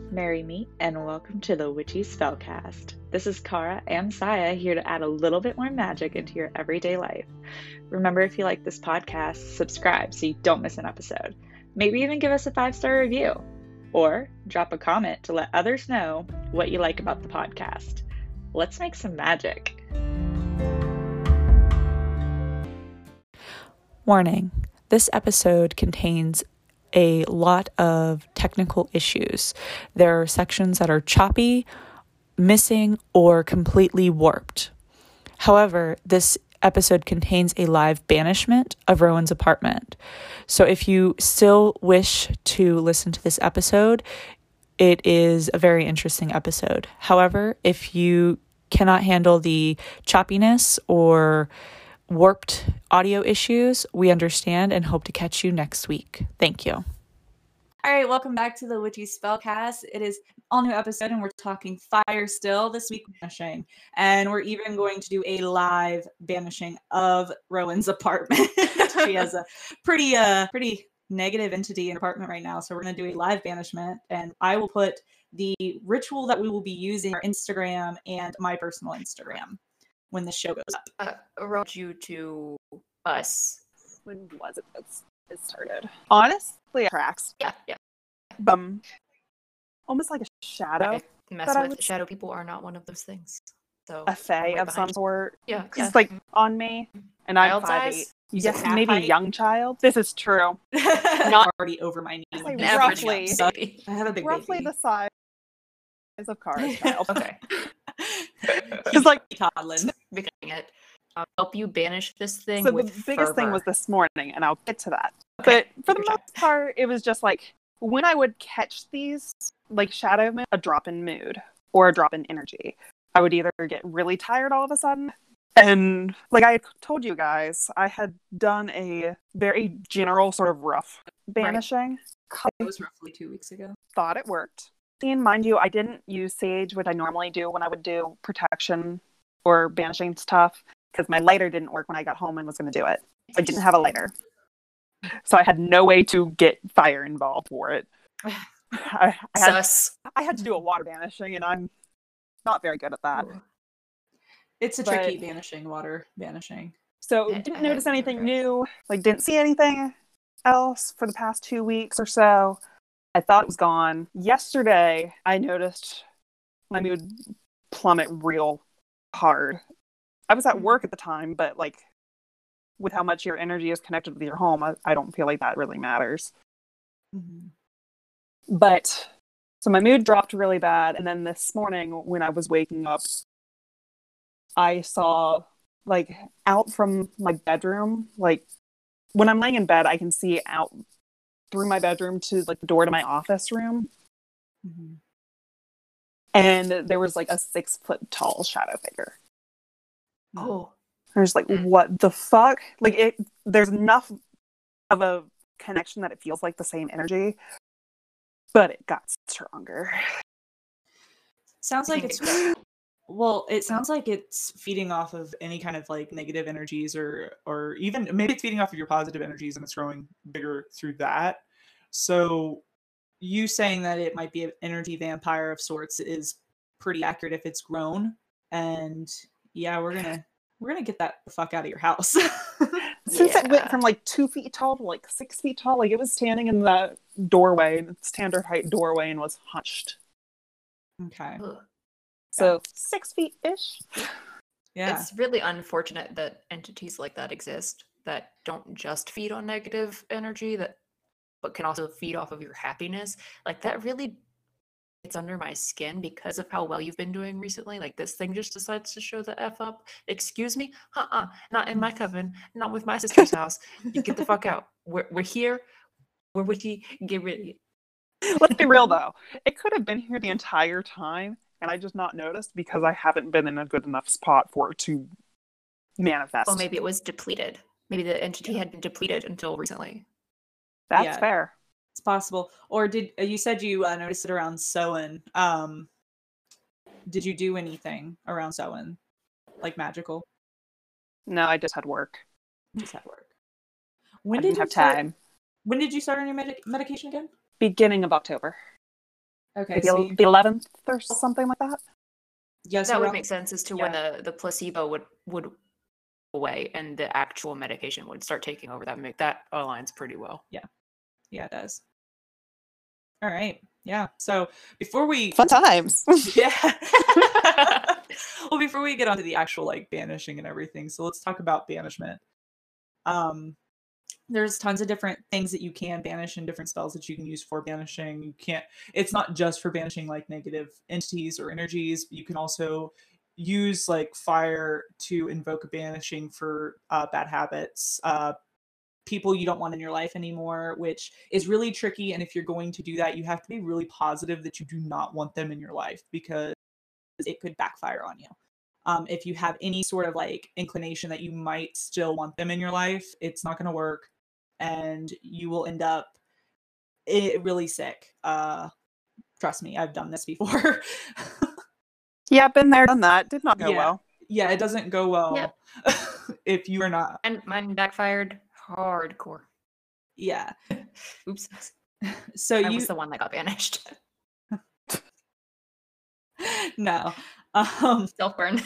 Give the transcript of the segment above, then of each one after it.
Merry me, and welcome to the Witchy Spellcast. This is Kara and Saya here to add a little bit more magic into your everyday life. Remember, if you like this podcast, subscribe so you don't miss an episode. Maybe even give us a 5-star review. Or drop a comment to let others know what you like about the podcast. Let's make some magic. Warning, this episode contains a lot of technical issues. There are sections that are choppy, missing, or completely warped. However, this episode contains a live banishment of Rowan's apartment. So if you still wish to listen to this episode, it is a very interesting episode. However, if you cannot handle the choppiness or warped audio issues, we understand and hope to catch you next week. Thank you. All right, welcome back to the Witchy Spellcast. It is an all-new episode, and we're talking fire still this week, banishing. And we're even going to do a live banishing of Rowan's apartment. She has a pretty negative entity in her apartment right now, so we're going to do a live banishment, and I will put the ritual that we will be using on Instagram and my personal Instagram when the show goes up. Wrote you to us. When was it that it started? Honestly, it tracks. Yeah. Almost like a shadow. Shadow people are not one of those things. So a fae of some sort. Yeah. Because it's like on me, and I'm 5'8". Yes, maybe height? young child. This is true. Not already over my knee. Like roughly. I have a big Roughly baby. the size of Kara's child. Okay. Because like toddling. Becoming it. I'll help you banish this thing. So with the biggest thing fervor. was this morning, and I'll get to that. Okay. But for the most part, it was just like when I would catch these like shadow mood, a drop in mood or a drop in energy. I would either get really tired all of a sudden, and like I told you guys, I had done a very general sort of rough banishing. It was roughly 2 weeks ago. Thought it worked. And mind you, I didn't use Sage, which I normally do when I would do protection or banishing stuff, because my lighter didn't work when I got home and was going to do it. I didn't have a lighter. So I had no way to get fire involved for it. I had to do a water banishing, and I'm not very good at that. It's a tricky banishing, water banishing. So didn't notice anything new, like didn't see anything else for the past 2 weeks or so. I thought it was gone. Yesterday, I noticed my mood plummet real hard. I was at work at the time, but like with how much your energy is connected with your home, I don't feel like that really matters. Mm-hmm. But so my mood dropped really bad, and then this morning when I was waking up, I saw like out from my bedroom, like when I'm laying in bed, I can see out through my bedroom to like the door to my office room. Mm-hmm. And there was like a 6-foot tall shadow figure. Oh. I was like, what the fuck? Like there's enough of a connection that it feels like the same energy, but it got stronger. Sounds like it's well, it sounds like it's feeding off of any kind of like negative energies or even maybe it's feeding off of your positive energies and it's growing bigger through that. So you saying that it might be an energy vampire of sorts is pretty accurate if it's grown. And yeah, we're gonna get that the fuck out of your house. Since it went from like 2 feet tall to like 6 feet tall, like it was standing in the doorway, standard height doorway, and was hunched. Okay. So 6 feet-ish. Yeah. It's really unfortunate that entities like that exist that don't just feed on negative energy, but can also feed off of your happiness. Like that really gets under my skin because of how well you've been doing recently. Like this thing just decides to show the F up. Excuse me? Not in my coven. Not with my sister's house. You get the fuck out. We're here. We're witchy. Get rid of it. Let's be real though. It could have been here the entire time, and I just not noticed because I haven't been in a good enough spot for it to manifest. Well, maybe it was depleted. Maybe the entity had been depleted until recently. That's fair. It's possible. Or did you said you noticed it around Soen? Did you do anything around Soen, like magical? No, I just had work. Just had work. When did you have time? When did you start on your medication again? Beginning of October. Okay, Maybe so the 11th or something like that. yes, That would make sense as to when yeah. the placebo would go away and the actual medication would start taking over. That aligns pretty well. Yeah, it does. All right. Yeah. So before we Fun times. yeah. Well, before we get onto the actual like banishing and everything, so let's talk about banishment. There's tons of different things that you can banish and different spells that you can use for banishing. You can't, it's not just for banishing like negative entities or energies. You can also use like fire to invoke a banishing for bad habits, people you don't want in your life anymore, which is really tricky. And if you're going to do that, you have to be really positive that you do not want them in your life, because it could backfire on you. If you have any sort of like inclination that you might still want them in your life, it's not going to work, and you will end up really sick. Trust me, I've done this before. Yeah, been there, done that. Did not go well. Yeah, it doesn't go well if you are not. And mine backfired hardcore. Yeah. Oops. So I was the one that got banished. No. Self burn.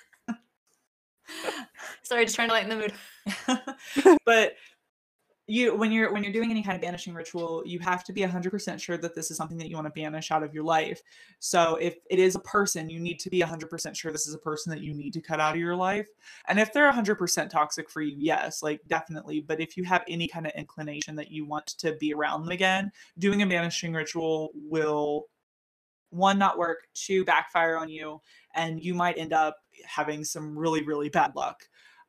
Sorry, just trying to lighten the mood. But when you're doing any kind of banishing ritual, you have to be 100% sure that this is something that you want to banish out of your life. So if it is a person, you need to be 100% sure this is a person that you need to cut out of your life. And if they're 100% toxic for you, yes, like definitely. But if you have any kind of inclination that you want to be around them again, doing a banishing ritual will, one, not work, two, backfire on you, and you might end up having some really, really bad luck.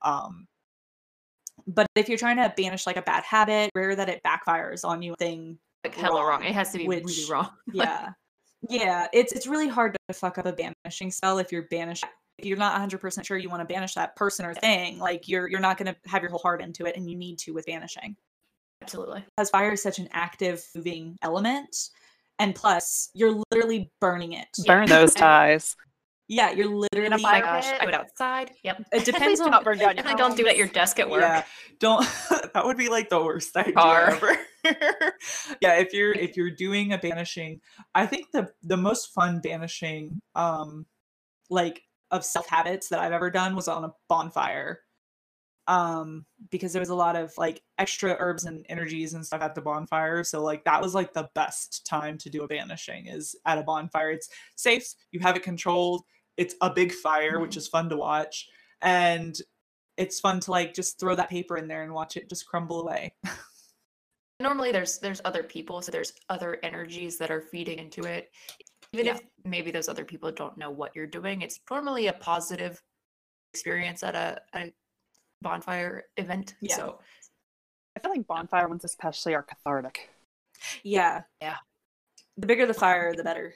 But if you're trying to banish like a bad habit, rare that it backfires on you thing. Like hella wrong. It has to be really wrong. Yeah. Yeah. It's really hard to fuck up a banishing spell if you're not 100% sure you want to banish that person or thing. Like you're not going to have your whole heart into it, and you need to with banishing. Absolutely. Because fire is such an active, moving element. And plus, you're literally burning it. Burn those ties. Yeah, you're literally. Oh my gosh, do it outside. Yep. It depends on. Not burn down your Definitely don't do it at your desk at work. Yeah, don't. That would be like the worst idea ever. Yeah, if you're doing a banishing, I think the most fun banishing, like of self habits that I've ever done was on a bonfire. Because there was a lot of like extra herbs and energies and stuff at the bonfire, so like that was like the best time to do a banishing, is at a bonfire. It's safe, you have it controlled, it's a big fire, which is fun to watch, and it's fun to like just throw that paper in there and watch it just crumble away. Normally there's other people, so there's other energies that are feeding into it. Even if maybe those other people don't know what you're doing, it's normally a positive experience at a bonfire event. Yeah. So I feel like bonfire ones especially are cathartic. Yeah. The bigger the fire, the better.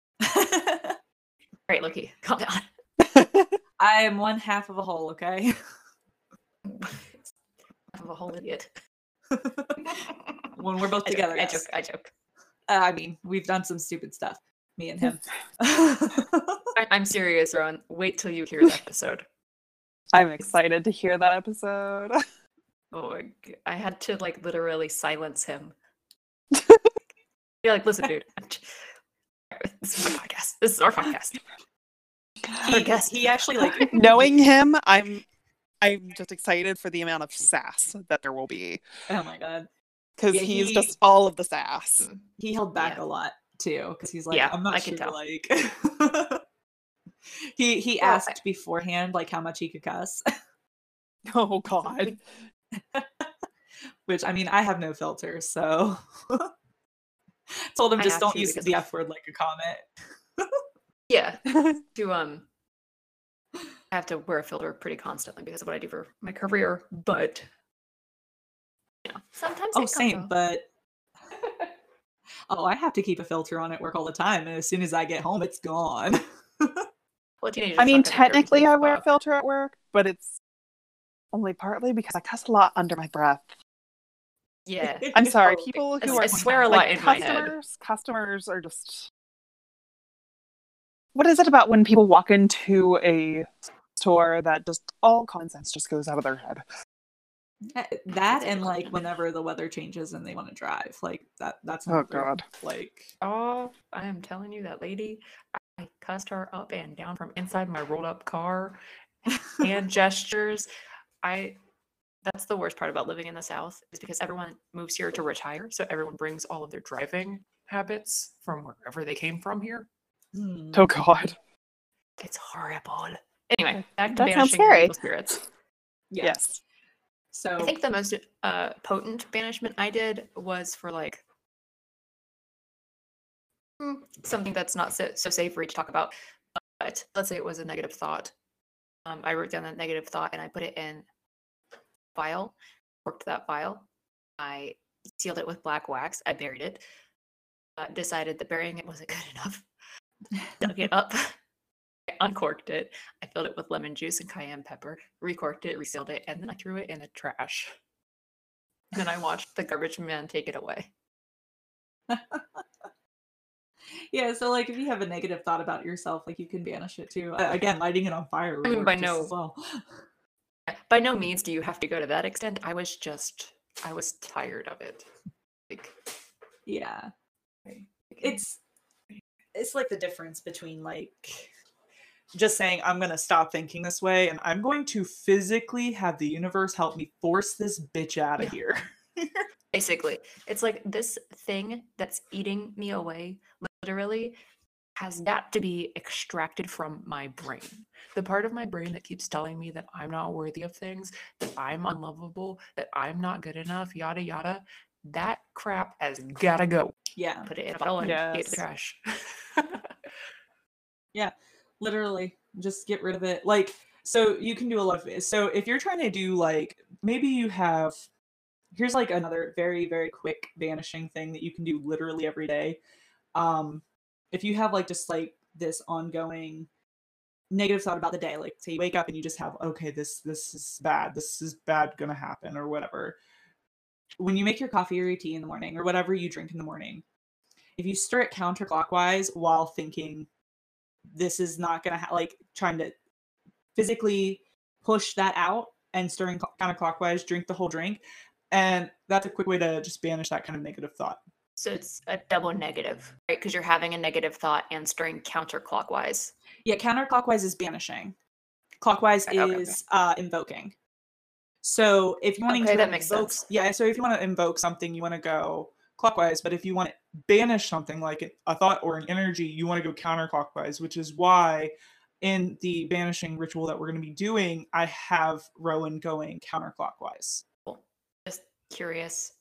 Right, Loki, calm down. I am one half of a whole, okay? I'm a whole idiot. When we're both together. I joke. I mean, we've done some stupid stuff, me and him. I'm serious, Rowan. Wait till you hear the episode. I'm excited to hear that episode. Oh, I had to like literally silence him. You're like, listen, dude. This is my podcast. This is our podcast. He actually like Knowing him, I'm just excited for the amount of sass that there will be. Oh my god. Because he's just all of the sass. He held back a lot too, because he's like, Yeah, I'm not I sure. can tell. Like, he asked beforehand like how much he could cuss. Oh god. Which, I mean, I have no filter, so told him I just have don't to use because the F word like a comment. Yeah. To I have to wear a filter pretty constantly because of what I do for my career, but you know, sometimes Oh, it comes same, off. but I have to keep a filter on at work all the time, and as soon as I get home, it's gone. Well, teenagers I mean, aren't gonna care if you technically say I wear a fuck. filter at work, but it's only partly because I cuss a lot under my breath. Yeah. I'm sorry, Oh, people I who are swear a lot like in my head. customers are just. What is it about when people walk into a store that just all common sense just goes out of their head? That and like whenever the weather changes and they want to drive, like that's Oh, another, God. like Oh, I am telling you, that lady, I cussed her up and down from inside my rolled up car. Hand gestures. That's the worst part about living in the South, is because everyone moves here to retire. So everyone brings all of their driving habits from wherever they came from here. Oh, God. It's horrible. Anyway, back to That sounds banishing scary. evil spirits. yeah. Yes. So I think the most potent banishment I did was for like something that's not so savory to talk about. But let's say it was a negative thought. I wrote down that negative thought and I put it in a file, corked that file. I sealed it with black wax. I buried it. Decided that burying it wasn't good enough. Dug it up. I uncorked it. I filled it with lemon juice and cayenne pepper. Recorked it, resealed it, and then I threw it in the trash. And then I watched the garbage man take it away. yeah, so like if you have a negative thought about yourself, like you can banish it too. Again, lighting it on fire would I mean, work by just no- as well. By no means do you have to go to that extent. I was tired of it. Like, Yeah. It's like the difference between like just saying I'm going to stop thinking this way and I'm going to physically have the universe help me force this bitch out of here. basically, it's like this thing that's eating me away, literally, has got to be extracted from my brain. The part of my brain that keeps telling me that I'm not worthy of things, that I'm unlovable, that I'm not good enough, yada yada, that crap has gotta go. Yeah. Put it in a bottle and get it to Yes. the trash. Yeah. Literally just get rid of it. Like, so you can do a lot of it. So if you're trying to do like, maybe you have, here's like another very, very quick banishing thing that you can do literally every day. If you have like just like this ongoing negative thought about the day, like say you wake up and you just have, okay, this is bad gonna happen or whatever. When you make your coffee or your tea in the morning or whatever you drink in the morning, if you stir it counterclockwise while thinking this is not gonna like trying to physically push that out and stirring counterclockwise, drink the whole drink, and that's a quick way to just banish that kind of negative thought. So it's a double negative, right? Because you're having a negative thought and stirring counterclockwise. Yeah, counterclockwise is banishing. Clockwise Okay. is invoking. So if you want Okay, to that makes invoke, sense. yeah. So if you want to invoke something, you want to go clockwise. But if you want to banish something like a thought or an energy, you want to go counterclockwise. Which is why in the banishing ritual that we're going to be doing, I have Rowan going counterclockwise. Cool. Just curious.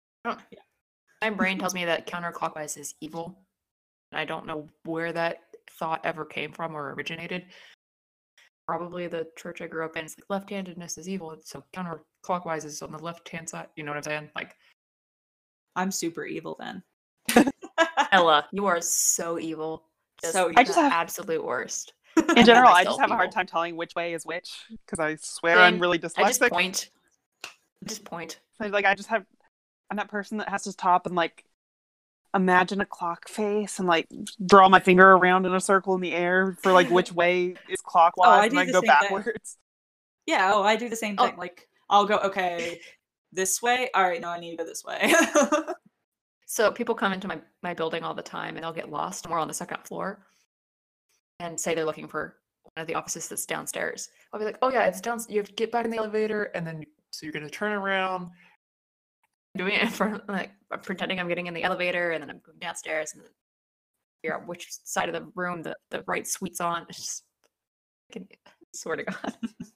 My brain tells me that counterclockwise is evil. I don't know where that thought ever came from or originated. Probably the church I grew up in. It's like left-handedness is evil, so counterclockwise is on the left-hand side. You know what I'm saying? Like, I'm super evil then. Ella, you are so evil. So I just the have- absolute worst. In general, I myself just have a hard evil. time telling which way is which because I swear I'm Same. really I just dyslexic. point. So, like I'm that person that has to stop and like imagine a clock face and like draw my finger around in a circle in the air for like which way is clockwise I and do then the go same thing. backwards. Yeah, I do the same Oh. thing. Like I'll go, okay, this way. All right, no, I need to go this way. So people come into my building all the time and they'll get lost. And we're on the second floor and say they're looking for one of the offices that's downstairs. I'll be like, oh yeah, it's downstairs. You have to get back in the elevator and then so you're gonna turn around, doing it in front, like I'm pretending I'm getting in the elevator and then I'm going downstairs and then figure out which side of the room the right suite's on. It's just, I swear to God.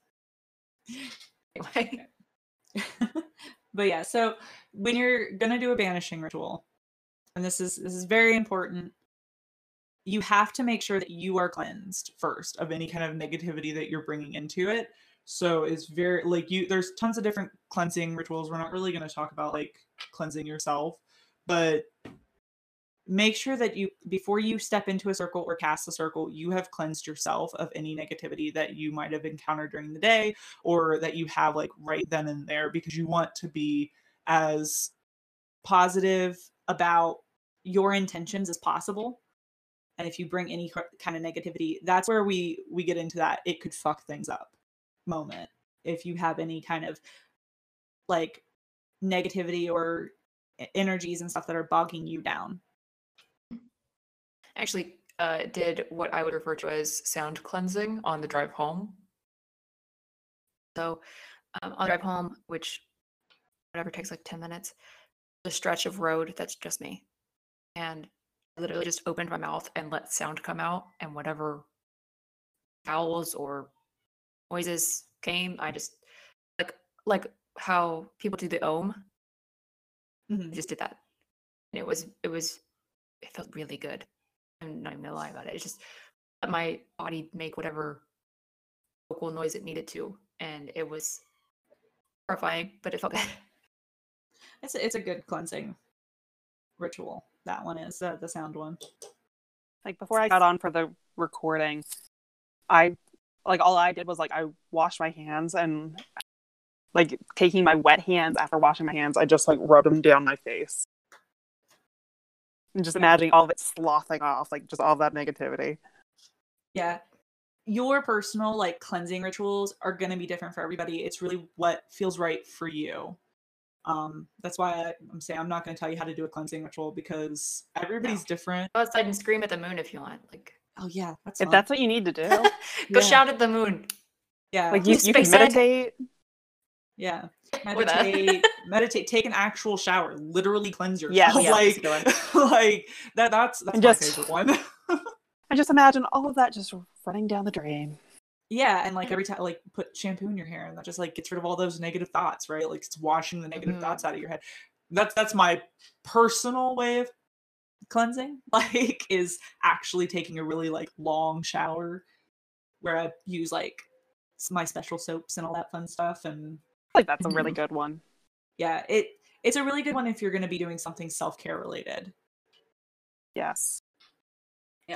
Anyway. But yeah, so when you're gonna do a banishing ritual, and this is very important, you have to make sure that you are cleansed first of any kind of negativity that you're bringing into it. So it's very like there's tons of different cleansing rituals. We're not really going to talk about like cleansing yourself, but make sure that you, before you step into a circle or cast a circle, you have cleansed yourself of any negativity that you might have encountered during the day or that you have like right then and there, because you want to be as positive about your intentions as possible. And if you bring any kind of negativity, that's where we get into that it could fuck things up moment. If you have any kind of like negativity or energies and stuff that are bogging you down. Actually, did what I would refer to as sound cleansing on the drive home. So on the drive home, which whatever takes like 10 minutes, the stretch of road that's just me. And I literally just opened my mouth and let sound come out, and whatever vowels or noises came, I just like how people do the ohm. I just did that. And it felt really good. I'm not even gonna lie about it. It's just let my body make whatever vocal noise it needed to, and it was horrifying, but it felt good. It's a good cleansing ritual. That one is the sound one. Like before I got on for the recording, I like all I did was like I washed my hands, and like taking my wet hands after washing my hands, I just like rubbed them down my face. And just imagining all of it sloughing off, like just all of that negativity. Yeah. Your personal like cleansing rituals are going to be different for everybody. It's really what feels right for you. That's why I'm saying I'm not going to tell you how to do a cleansing ritual, because everybody's different. Go outside and scream at the moon if you want. Like, oh yeah, that's If fun. that's what you need to do, go shout at the moon. Yeah, like you can meditate. Yeah, Or that. meditate, take an actual shower, literally cleanse yourself. Yes. Yeah, like, that's a good like that's my just- favorite one. I just imagine all of that just running down the drain. Yeah, and like every time, like put shampoo in your hair, and that just like gets rid of all those negative thoughts, right? Like it's washing the negative thoughts out of your head. That's my personal way of cleansing. Like, is actually taking a really like long shower, where I use like my special soaps and all that fun stuff. And Like that's a really good one. yeah, it's a really good one if you're going to be doing something self-care related. Yes. Yeah.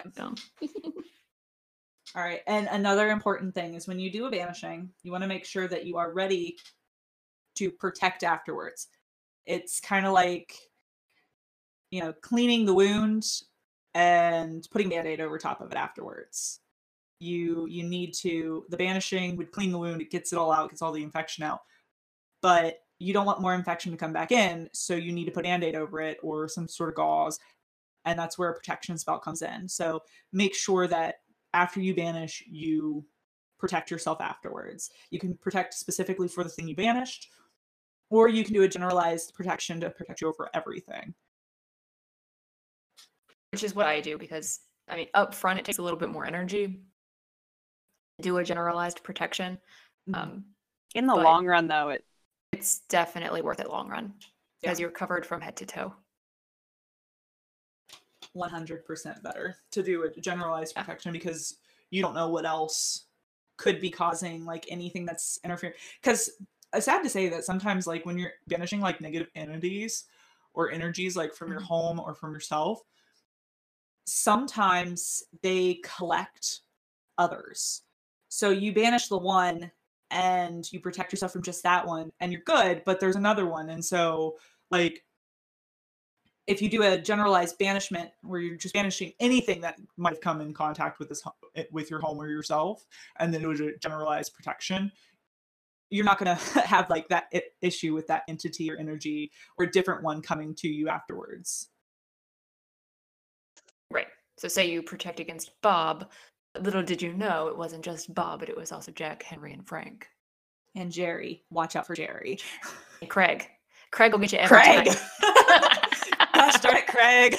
All right. And another important thing is when you do a banishing, you want to make sure that you are ready to protect afterwards. It's kind of like, you know, cleaning the wound and putting Band-Aid over top of it afterwards. You need to, the banishing would clean the wound, it gets it all out, gets all the infection out. But you don't want more infection to come back in, so you need to put Band-Aid over it or some sort of gauze. And that's where a protection spell comes in. So make sure that after you banish, you protect yourself afterwards. You can protect specifically for the thing you banished, or you can do a generalized protection to protect you over everything. Which is what I do, because I mean, up front it takes a little bit more energy to do a generalized protection. In the But- long run, though, It's definitely worth it long run, because Yeah. you're covered from head to toe. 100% better to do a generalized protection, because you don't know what else could be causing like anything that's interfering. Because it's sad to say that sometimes like when you're banishing like negative entities or energies like from your home or from yourself, sometimes they collect others. So you banish the one and you protect yourself from just that one and you're good, but there's another one. And so like if you do a generalized banishment where you're just banishing anything that might have come in contact with with your home or yourself, and then it was a generalized protection, you're not going to have like that issue with that entity or energy or a different one coming to you afterwards. Right. So say you protect against Bob. Little did you know it wasn't just Bob, but it was also Jack, Henry, and Frank. And Jerry. Watch out for Jerry. And Craig. Craig will get you every Craig! time. Gosh darn it, Craig.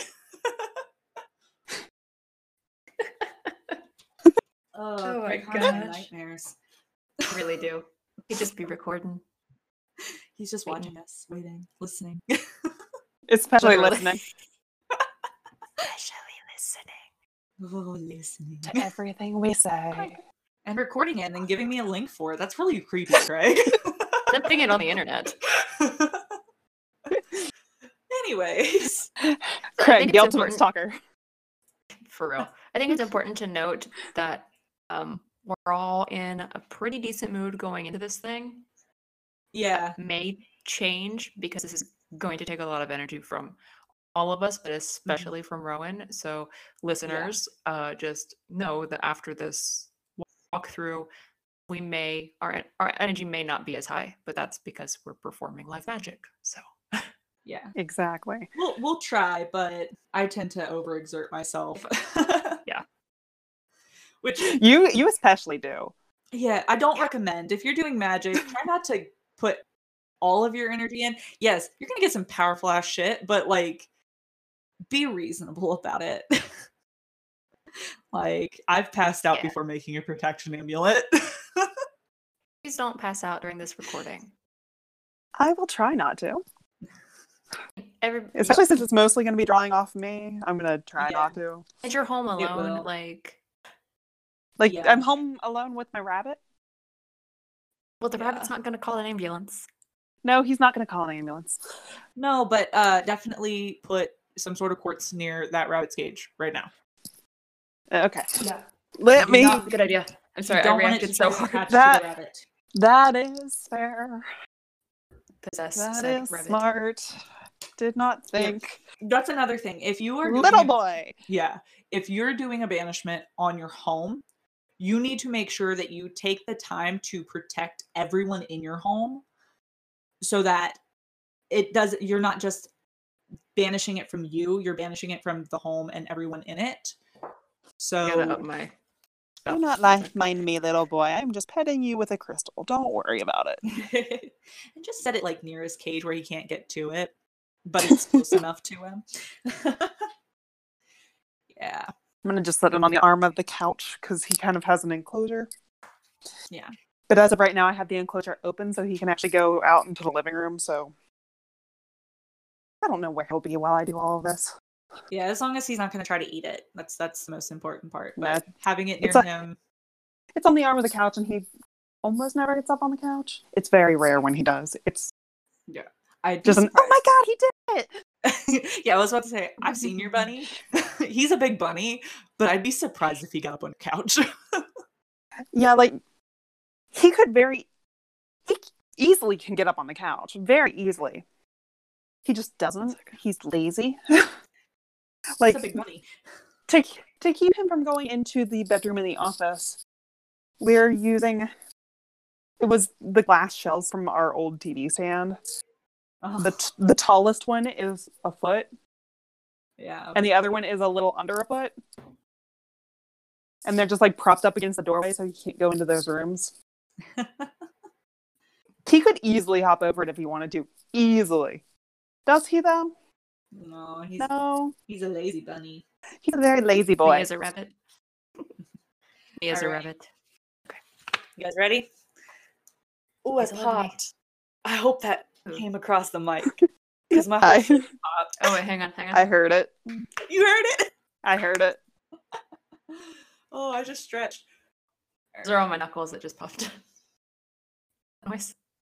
Oh my Craig has gosh. nightmares. I really do. He'd just be recording. He's just watching us, waiting, listening. especially Literally. listening Especially listening. Oh, listening. to everything we say. And recording it and then giving me a link for it. That's really creepy, Craig. Dumping it on the internet. Anyways. Craig, it's the ultimate important- stalker. For real. I think it's important to note that we're all in a pretty decent mood going into this thing. Yeah. May change because this is going to take a lot of energy from all of us, but especially from Rowan. So listeners, just know that after this walkthrough, our energy may not be as high, but that's because we're performing live magic. So Yeah. Exactly. We'll try, but I tend to overexert myself. Yeah. Which You especially do. yeah, I don't recommend. If you're doing magic, try not to put all of your energy in. Yes, you're gonna get some powerful ass shit, but like be reasonable about it. Like I've passed out Yeah. before making a protection amulet. Please don't pass out during this recording. I will try not to. Especially Especially since it's mostly going to be drawing off me. I'm going to try Yeah. not to. since you're home It alone, will. like, Like, Yeah. I'm home alone with my rabbit. well, the Yeah. rabbit's not going to call an ambulance. No, he's not going to call an ambulance. No, but definitely put some sort of quartz near that rabbit's cage right now. Okay. Yeah. Let Do me. not- Good idea. I'm sorry, I don't want it reacted to so try to hard. attach That- to the rabbit. That is fair. Possess That said is rabbit. smart. Did not think. That's another thing. If you are Little doing- boy. Yeah. If you're doing a banishment on your home, you need to make sure that you take the time to protect everyone in your home so that you're not just banishing it from you, you're banishing it from the home and everyone in it. I So gotta up my Do stuff. not mind me, little boy. I'm just petting you with a crystal. Don't worry about it. and just set it like near his cage where he can't get to it, but it's close enough to him. Yeah. I'm gonna just set it on the arm of the couch because he kind of has an enclosure. Yeah. But as of right now, I have the enclosure open so he can actually go out into the living room. So I don't know where he'll be while I do all of this. Yeah, as long as he's not going to try to eat it. That's the most important part. But Yeah. having it near It's him. It's on the arm of the couch, and he almost never gets up on the couch. It's very rare when he does. It's I'd be just an, oh my god, he did it! surprised. Yeah, I was about to say, I've seen your bunny. He's a big bunny, but I'd be surprised if he got up on the couch. Yeah, like he easily can get up on the couch, very easily. He just doesn't. He's lazy. Like He's a big bunny. to keep him from going into the bedroom in the office, we're using it was the glass shelves from our old TV stand. Oh, The tallest one is a foot, yeah. and the other one is a little under a foot. And they're just like propped up against the doorway, so he can't go into those rooms. He could easily hop over it if he wanted to. Easily. Does he though? No, No. he's a lazy bunny. He's a very lazy boy. Me as a rabbit. Me as a Alright. rabbit. You guys ready? Oh, Yes, I I love me. popped. I hope that Ooh. came across the mic. Because my whole I, face popped. Oh wait, hang on. I heard it. You heard it? I heard it. Oh, I just stretched. Those are all my knuckles that just popped. Nice.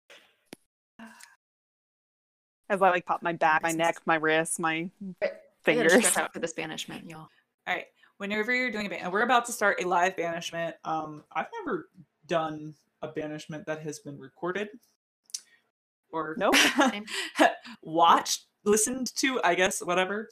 As I like pop my back, my Nice. neck, my wrists, my I gotta fingers. stretch out for this banishment, y'all. All right. Whenever you're doing a ban, we're about to start a live banishment. I've never done a banishment that has been recorded or Nope. Same. watched, listened to, I guess, whatever.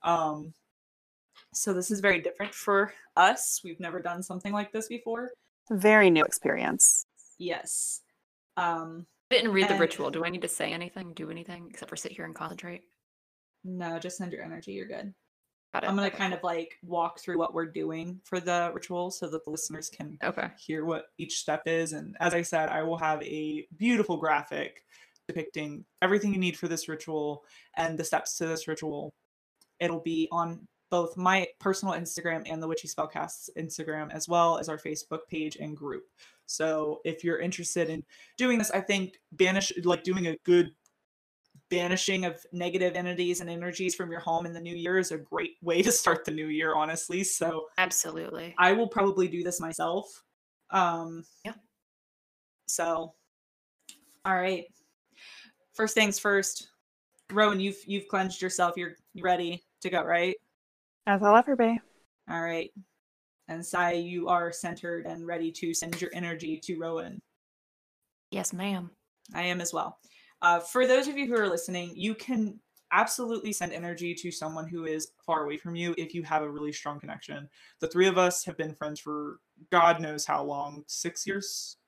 So this is very different for us. We've never done something like this before. Very new experience. Yes. Didn't read the And- ritual. Do I need to say anything, do anything, except for sit here and concentrate? No, just send your energy. You're good. Got it. I'm gonna Okay. kind of like walk through what we're doing for the ritual so that the listeners can Okay. hear what each step is. And as I said, I will have a beautiful graphic depicting everything you need for this ritual and the steps to this ritual. It'll be on both my personal Instagram and the Witchy Spellcast's Instagram, as well as our Facebook page and group. So if you're interested in doing this, I think doing a good banishing of negative entities and energies from your home in the new year is a great way to start the new year, honestly. So Absolutely. I will probably do this myself. Yeah. So, all right. First things first. Rowan, you've cleansed yourself. You're ready to go, right? As I'll ever be. All right. And Sai, you are centered and ready to send your energy to Rowan. Yes, ma'am. I am as well. For those of you who are listening, you can absolutely send energy to someone who is far away from you if you have a really strong connection. The three of us have been friends for God knows how long, 6 years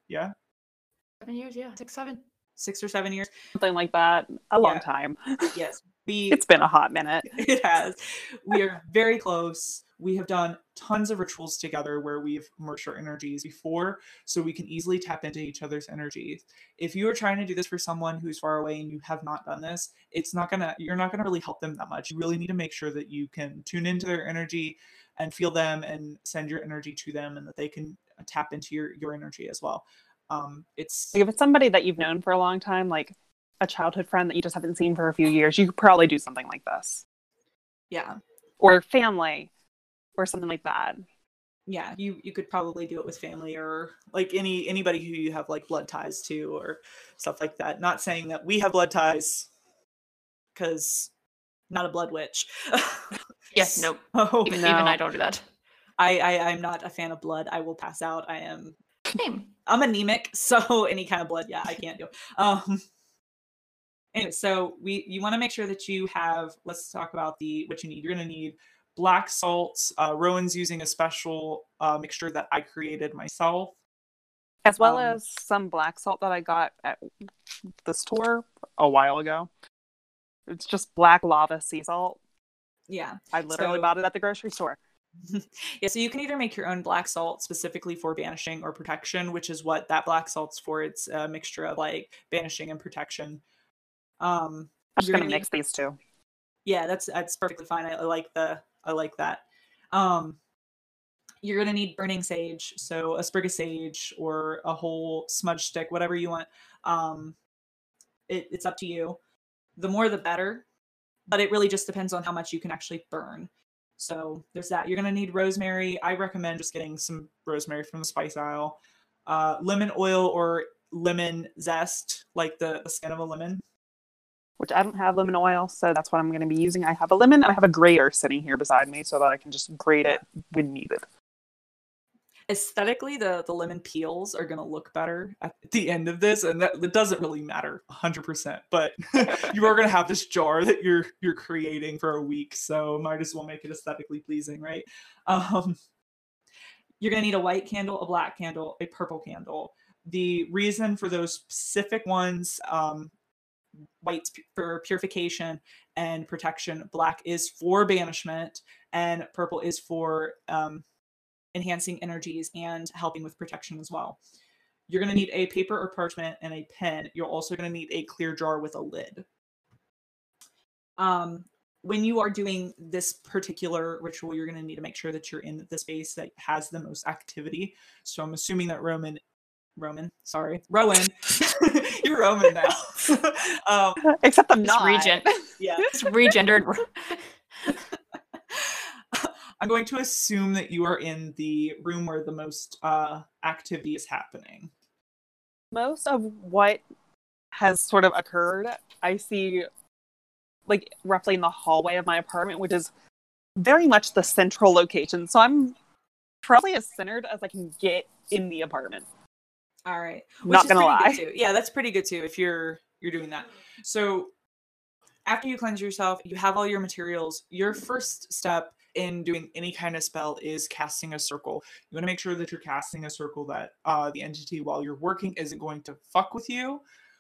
Yeah. 7 years, yeah, 6, 7. 6 or 7 years. Something like that. A long Yeah. time. Yes, It's been a hot minute. It has. We are very close. We have done tons of rituals together where we've merged our energies before, so we can easily tap into each other's energies. If you are trying to do this for someone who's far away and you have not done this, you're not gonna really help them that much. You really need to make sure that you can tune into their energy and feel them and send your energy to them, and that they can tap into your energy as well. It's Like if it's somebody that you've known for a long time, like a childhood friend that you just haven't seen for a few years, you could probably do something like this. yeah. Or family, or something like that. Yeah, you could probably do it with family or like anybody who you have like blood ties to or stuff like that. Not saying that we have blood ties, because not a blood witch. Yes, nope. So, Even No. I don't do that. I'm not a fan of blood. I will pass out. Same. I'm anemic, so any kind of blood, yeah, I can't do. Anyway, so you want to make sure that you have. Let's talk about what you need. You're going to need black salts. Rowan's using a special mixture that I created myself, As well as some black salt that I got at the store a while ago. It's just black lava sea salt. Yeah, I literally bought it at the grocery store. Yeah, so you can either make your own black salt specifically for banishing or protection, which is what that black salt's for. It's a mixture of like banishing and protection. I'm just gonna mix these two. Yeah, that's perfectly fine. I like that. You're gonna need burning sage, so a sprig of sage or a whole smudge stick, whatever you want. It's up to you. The more the better, but it really just depends on how much you can actually burn. So there's that. You're gonna need rosemary. I recommend just getting some rosemary from the spice aisle. Lemon oil or lemon zest, like the skin of a lemon. Which I don't have lemon oil, so that's what I'm going to be using. I have a lemon and I have a grater sitting here beside me so that I can just grate it when needed. Aesthetically, the lemon peels are going to look better at the end of this, and that doesn't really matter 100%, but you are going to have this jar that you're creating for a week, so might as well make it aesthetically pleasing, right? You're going to need a white candle, a black candle, a purple candle. The reason for those specific ones, white's for purification and protection, black is for banishment, and purple is for enhancing energies and helping with protection as well. You're going to need a paper or parchment and a pen. You're also going to need a clear jar with a lid. When you are doing this particular ritual, you're going to need to make sure that you're in the space that has the most activity. So I'm assuming that Rowan, you're Roman now. Except I'm not. Regent. Yeah. It's regendered. I'm going to assume that you are in the room where the most activity is happening. Most of what has sort of occurred, I see like roughly in the hallway of my apartment, which is very much the central location. So I'm probably as centered as I can get in the apartment. All right. Not gonna lie. Yeah, that's pretty good too if you're doing that. So after you cleanse yourself, you have all your materials. Your first step in doing any kind of spell is casting a circle. You want to make sure that you're casting a circle that the entity while you're working isn't going to fuck with you,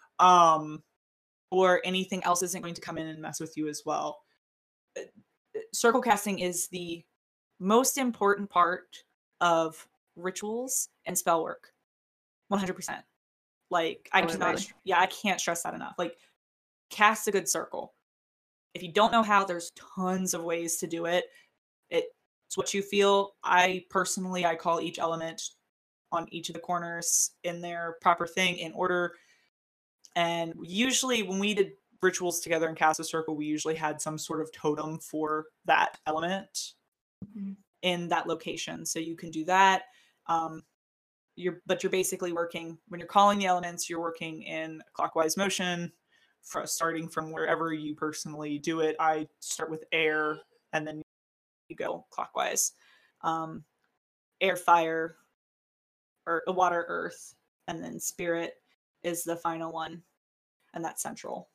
or anything else isn't going to come in and mess with you as well. Circle casting is the most important part of rituals and spell work. 100%. Like I can't stress that enough. Like cast a good circle. If you don't know how, there's tons of ways to do it. It's what you feel. I call each element on each of the corners in their proper thing in order. And usually when we did rituals together and cast a circle, we usually had some sort of totem for that element in that location. So you can do that. You're basically working, when you're calling the elements, you're working in clockwise motion, starting from wherever you personally do it. I start with air, and then you go clockwise. Air, fire, or water, earth, and then spirit is the final one, and that's central.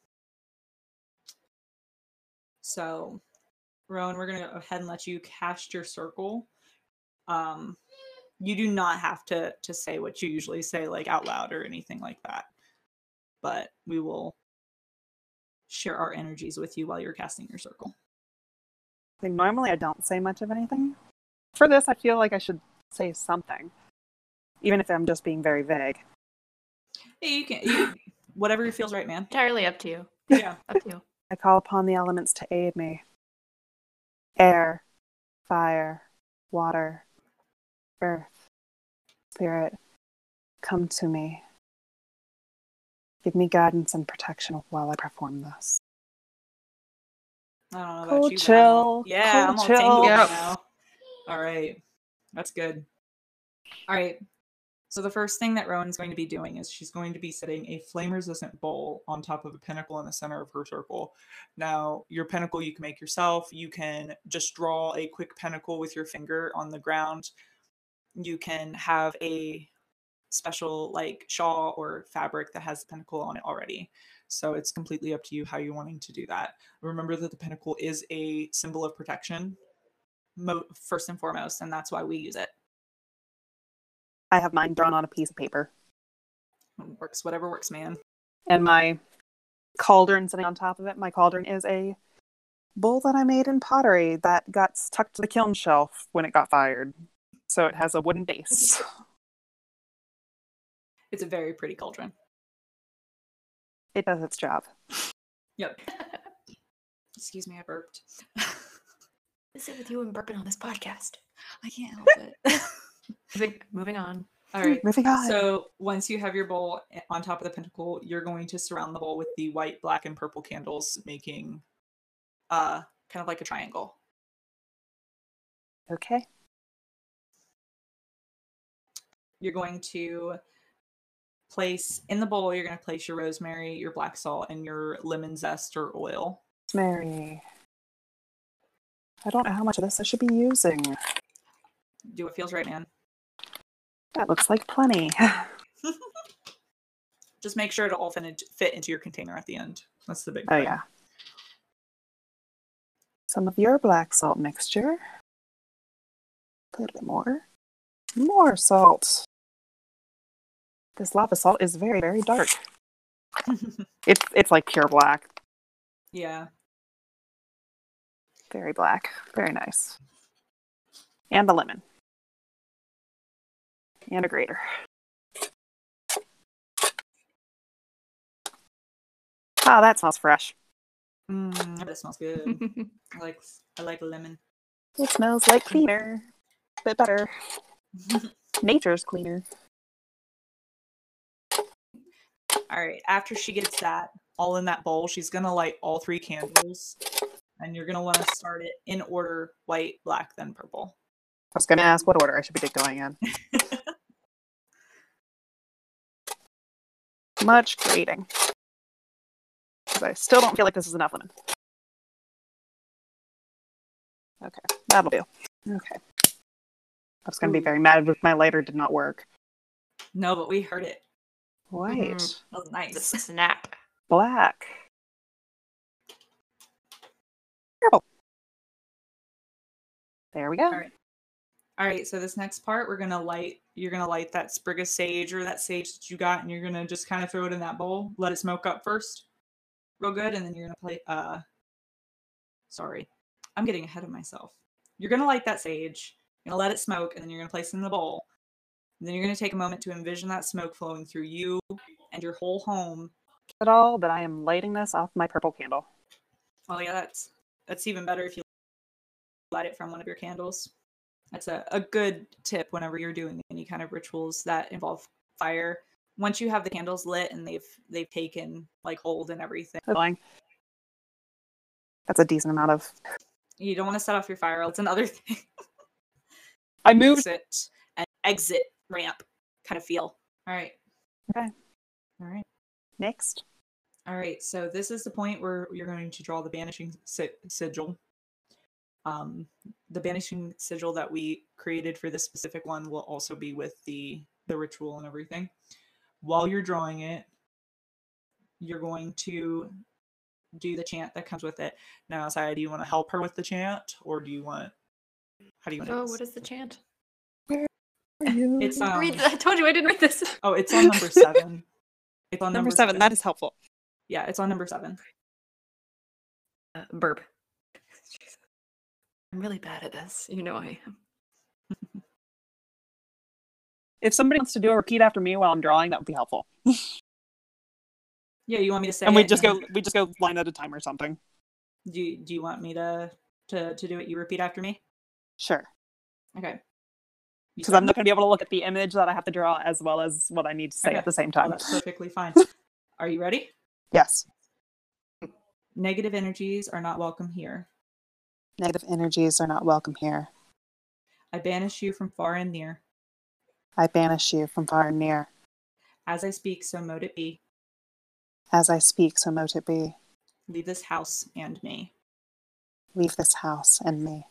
So, Rowan, we're going to go ahead and let you cast your circle. You do not have to say what you usually say, like out loud or anything like that. But we will share our energies with you while you're casting your circle. Like, normally I don't say much of anything. For this, I feel like I should say something, even if I'm just being very vague. Yeah, you can. Whatever feels right, man. Entirely up to you. Yeah. Up to you. I call upon the elements to aid me. Air, fire, water, earth, spirit, come to me. Give me guidance and protection while I perform this. I don't know about Cool you. But chill. yeah, Cool I'm all chill. tangled Yep. now. All right. That's good. All right. So the first thing that Rowan's going to be doing is she's going to be setting a flame-resistant bowl on top of a pinnacle in the center of her circle. Now, your pinnacle you can make yourself. You can just draw a quick pinnacle with your finger on the ground. You can have a special like shawl or fabric that has the pinnacle on it already. So it's completely up to you how you're wanting to do that. Remember that the pinnacle is a symbol of protection, first and foremost, and that's why we use it. I have mine drawn on a piece of paper. Works, whatever works, man. And my cauldron sitting on top of it. My cauldron is a bowl that I made in pottery that got stuck to the kiln shelf when it got fired. So it has a wooden base. It's a very pretty cauldron. It does its job. Yep. Excuse me, I burped. What's it with you and burping on this podcast? I can't help it. Moving on. All right. Moving on. So once you have your bowl on top of the pinnacle, you're going to surround the bowl with the white, black, and purple candles, making kind of like a triangle. Okay. You're going to place in the bowl, you're going to place your rosemary, your black salt, and your lemon zest or oil. Rosemary. I don't know how much of this I should be using. Do what feels right, man. That looks like plenty. Just make sure to all fit into your container at the end. That's the big Oh, thing. yeah. Some of your black salt mixture. A little bit more. More salt. This lava salt is very, very dark. It's like pure black. Yeah. Very black. Very nice. And the lemon. And a grater. Oh, that smells fresh. That smells good. I like lemon. It smells like cleaner. A bit better. Nature's cleaner. All right. After she gets that all in that bowl, she's going to light all 3 candles. And you're going to want to start it in order: white, black, then purple. I was going to ask what order I should be going in. Much grating. Because I still don't feel like this is enough lemon. Okay, that'll do. Okay. I was going to be very mad if my lighter did not work. No, but we heard it. White. That was The nice. snap. Black. Purple. There we go. All right. All right, so this next part, you're gonna light that sprig of sage or that sage that you got, and you're gonna just kind of throw it in that bowl, let it smoke up first, real good, and then you're gonna sorry, I'm getting ahead of myself. You're gonna light that sage, you're gonna let it smoke, and then you're gonna place it in the bowl. And then you're gonna take a moment to envision that smoke flowing through you and your whole home. At all that I am lighting this off my purple candle. Oh yeah, that's even better if you light it from one of your candles. That's a good tip whenever you're doing any kind of rituals that involve fire. Once you have the candles lit and they've taken like hold and everything, That's a decent amount of... you don't want to set off your fire. It's another thing. I moved. Exit ramp kind of feel. All right. Okay. All right. Next. All right. So this is the point where you're going to draw the banishing sigil. The banishing sigil that we created for this specific one will also be with the ritual and everything. While you're drawing it, you're going to do the chant that comes with it. Now, Saya, do you want to help her with the chant, or how do you want to do Oh, this? what is the chant? It's I told you I didn't read this. oh, it's on number 7. It's on Number 7. That is helpful. Yeah, it's on number 7. Burp. Jesus. I'm really bad at this. You know I am. If somebody wants to do a repeat after me while I'm drawing, that would be helpful. Yeah, you want me to say And we it just go line at a time or something. Do you want me to do it? You repeat after me? Sure. Okay. Because I'm not going to be able to look at the image that I have to draw as well as what I need to say at the same Oh, time. that's perfectly fine. Are you ready? Yes. Negative energies are not welcome here. Negative energies are not welcome here. I banish you from far and near. I banish you from far and near. As I speak, so mote it be. As I speak, so mote it be. Leave this house and me. Leave this house and me.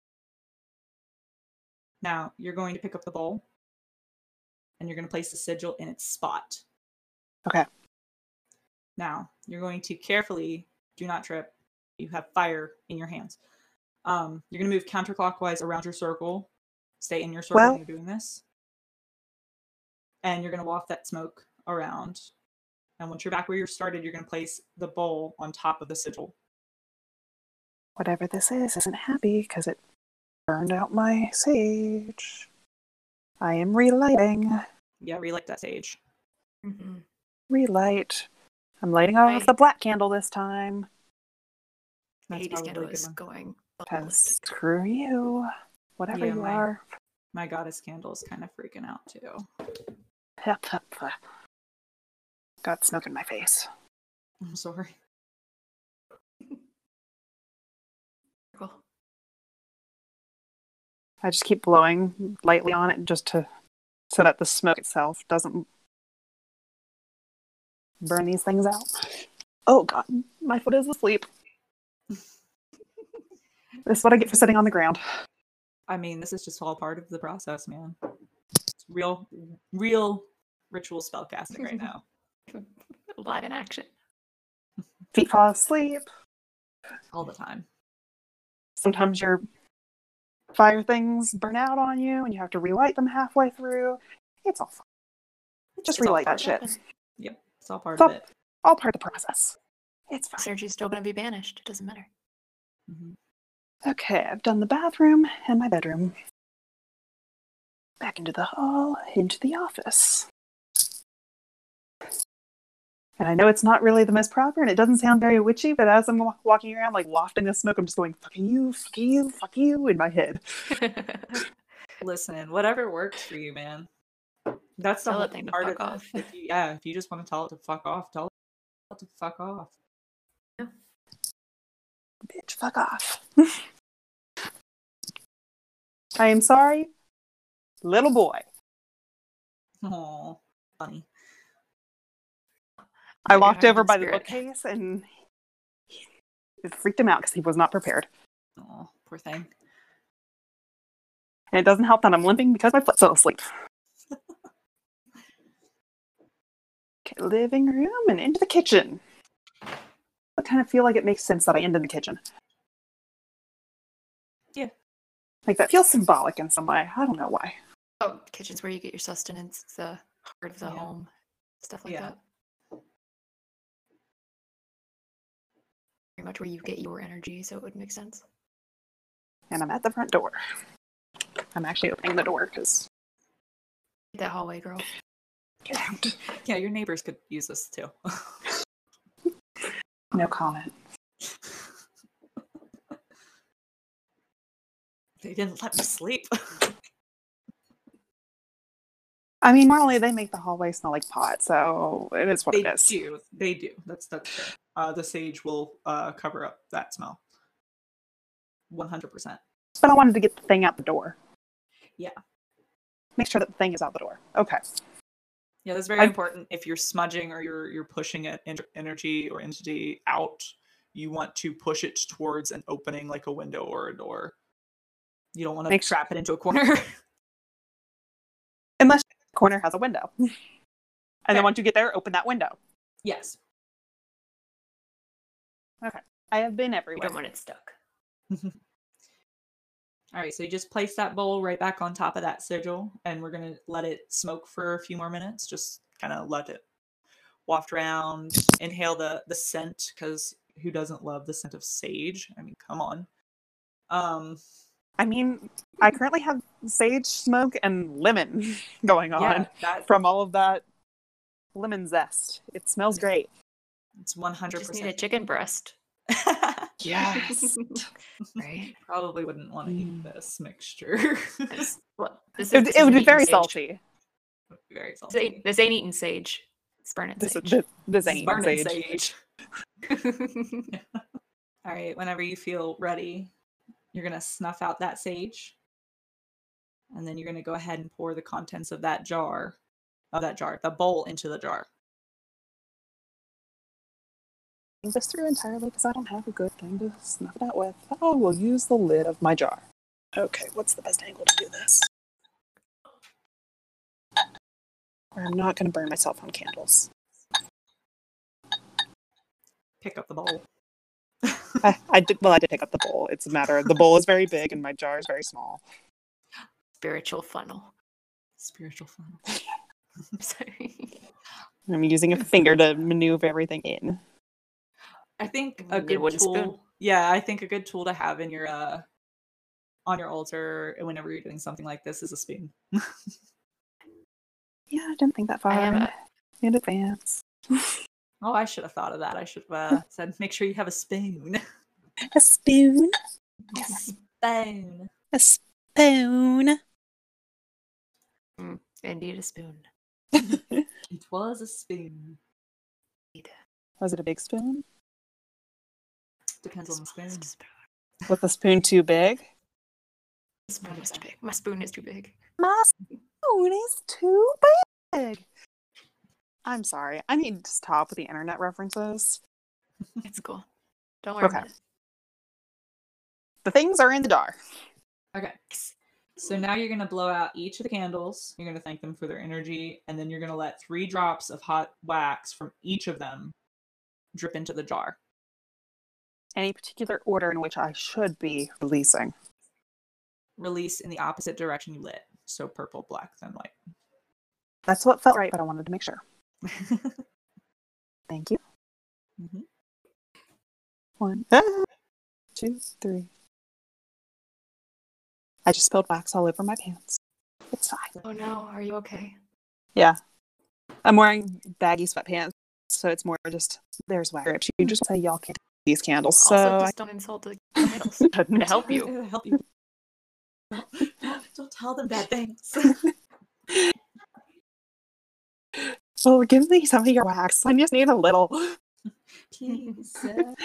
Now, you're going to pick up the bowl, and you're going to place the sigil in its spot. Okay. Now, you're going to carefully, do not trip. You have fire in your hands. You're going to move counterclockwise around your circle. Stay in your circle when you're doing this. And you're going to waft that smoke around. And once you're back where you started, you're going to place the bowl on top of the sigil. Whatever this is isn't happy because it burned out my sage. I am relighting. Yeah, relight that sage. Mm-hmm. Relight. I'm lighting off the black candle this time. The That's Hades probably candle a good is one. going Because ballistic. screw you. Whatever Yeah, you are. My goddess candle is kind of freaking out too. Hup, hup, hup. Got smoke in my face. I'm sorry. Cool. I just keep blowing lightly on it just so that the smoke itself doesn't burn these things out. Oh god, my foot is asleep. This is what I get for sitting on the ground. I mean, this is just all part of the process, man. It's real ritual spellcasting right now. Live in action. Feet fall asleep. All the time. Sometimes your fire things burn out on you and you have to relight them halfway through. It's all fun. Just It's all relight that part shit. of it. Yep, it's all part It's of it. all part of the process. It's fine. Energy's still going to be banished. It doesn't matter. Mm-hmm. Okay, I've done the bathroom and my bedroom. Back into the hall, into the office. And I know it's not really the most proper, and it doesn't sound very witchy, but as I'm walking around, like, wafting the smoke, I'm just going, fuck you, fuck you, fuck you, in my head. Listen, whatever works for you, man. That's the Tell whole that thing to part fuck of it. off. If you just want to tell it to fuck off, tell it to fuck off. Bitch, fuck off. I am sorry, little boy. Oh, funny. I walked Your over by the spirit. bookcase, and it freaked him out because he was not prepared. Oh, poor thing. And it doesn't help that I'm limping because my foot's still asleep. Okay, living room and into the kitchen. I kind of feel like it makes sense that I end in the kitchen. Yeah. Like, that feels symbolic in some way. I don't know why. Oh, kitchen's where you get your sustenance. It's the heart of the home. Stuff like that. Very much where you get your energy, so it would make sense. And I'm at the front door. I'm actually opening the door because... Get that hallway, girl. Get out. Yeah, your neighbors could use this too. No comment. They didn't let me sleep. I mean, normally they make the hallway smell like pot, so it is what it is. They do. That's fair. The sage will cover up that smell. 100%. But I wanted to get the thing out the door. Yeah. Make sure that the thing is out the door. Okay. Yeah, that's very important. If you're smudging or you're pushing it energy or entity out, you want to push it towards an opening like a window or a door. You don't want to trap it into a corner. Unless the corner has a window. And then once you get there, open that window. Yes. Okay. I have been You everywhere. don't want it stuck. All right, so you just place that bowl right back on top of that sigil, and we're gonna let it smoke for a few more minutes. Just kind of let it waft around, inhale the scent, because who doesn't love the scent of sage? I mean, come on. I mean, I currently have sage smoke and lemon going on from all of that lemon zest. It smells great. It's You 100%. just need a chicken breast, Yes. right? Probably wouldn't want to eat this mixture. This It isn't would be eating very sage. salty. Very This salty. ain't eating sage. It's burning This sage. this This is ain't burning sage. sage. All right, whenever you feel ready, you're going to snuff out that sage. And then you're going to go ahead and pour the contents of the bowl into the jar. Think this through entirely because I don't have a good thing to snuff it out with. Oh, we'll use the lid of my jar. Okay, what's the best angle to do this? Where I'm not going to burn myself on candles. Pick up the bowl. I did pick up the bowl. It's a matter of the bowl is very big and my jar is very small. Spiritual funnel. Spiritual funnel. Sorry. I'm using a finger to maneuver everything in. I think You a need a good wooden tool. spoon. Yeah, I think a good tool to have in your on your altar whenever you're doing something like this is a spoon. Yeah, I didn't think that far I am in advance. Oh, I should have thought of that. I should have said, make sure you have a spoon. A spoon. Spoon. A spoon. Indeed, a spoon. It was a spoon. Was it a big spoon? Depends on the spoon. Smallest spoon. Was the spoon too big? The spoon is too big. My spoon is too big. My spoon is too big. I'm sorry. I need to stop with the internet references. It's cool. Don't worry Okay. about it. The things are in the jar. Okay. So now you're going to blow out each of the candles. You're going to thank them for their energy. And then you're going to let 3 drops of hot wax from each of them drip into the jar. Any particular order in which I should be releasing? Release in the opposite direction you lit. So purple, black, then white. That's what felt right, but I wanted to make sure. Thank you. Mhm. 1, 2, 3. I just spilled wax all over my pants. It's fine. Oh no, are you okay? Yeah. I'm wearing baggy sweatpants, so it's more just, there's wax. You just say y'all can't have these candles, so Also, I just don't insult the candles. To couldn't. help you. It'll help you. Don't tell them bad things. Well, give me some of your wax. I just need a little. Please.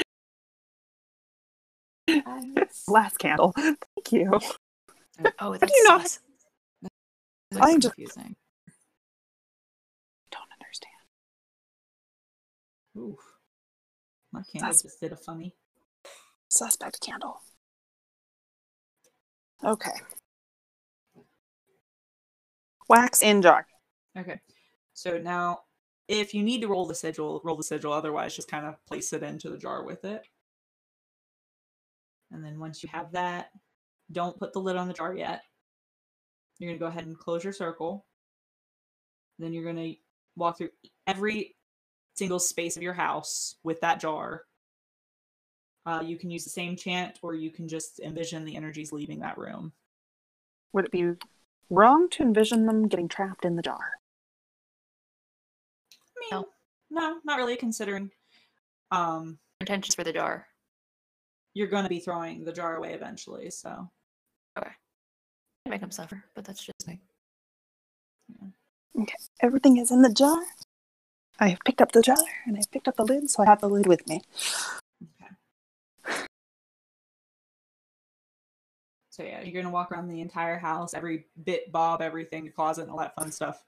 Last candle. Thank you. Oh, do that's you not- sus. That's I'm just- confusing. Don't understand. Oof. My candle That's- just did a funny. Suspect candle. Okay. Wax in jar. Okay. So now, if you need to roll the sigil, roll the sigil. Otherwise, just kind of place it into the jar with it. And then once you have that, don't put the lid on the jar yet. You're going to go ahead and close your circle. Then you're going to walk through every single space of your house with that jar. You can use the same chant, or you can just envision the energies leaving that room. Would it be wrong to envision them getting trapped in the jar? I mean, no, not really, considering Intentions for the jar. you're going to be throwing the jar away eventually, so. Make them suffer, but that's just me. Okay. Everything is in the jar. I have picked up the jar and I've picked up the lid, so I have the lid with me. Okay. So yeah, you're gonna walk around the entire house, every bit, bob, everything, the closet, and all that fun stuff.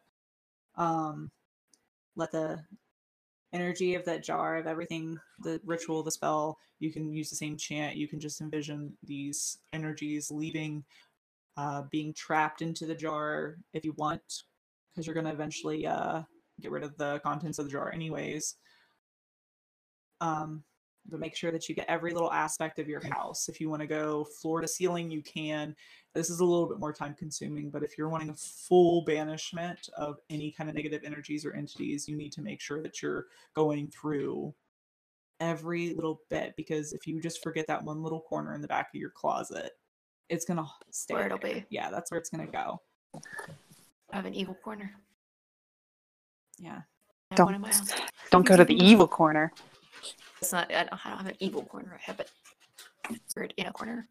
Let the energy of that jar, of everything, the ritual, the spell, you can use the same chant. You can just envision these energies leaving, being trapped into the jar if you want, because you're gonna eventually get rid of the contents of the jar anyways. But make sure that you get every little aspect of your house. If you want to go floor to ceiling, you can. This is a little bit more time consuming, but if you're wanting a full banishment of any kind of negative energies or entities, you need to make sure that you're going through every little bit, because if you just forget that one little corner in the back of your closet, it's gonna stay Where it'll there. be. Yeah, that's where it's gonna go. I have an evil corner. Yeah. I have one in my house. Don't go to the evil corner. It's not. I don't have an evil corner. I have it weird in a corner.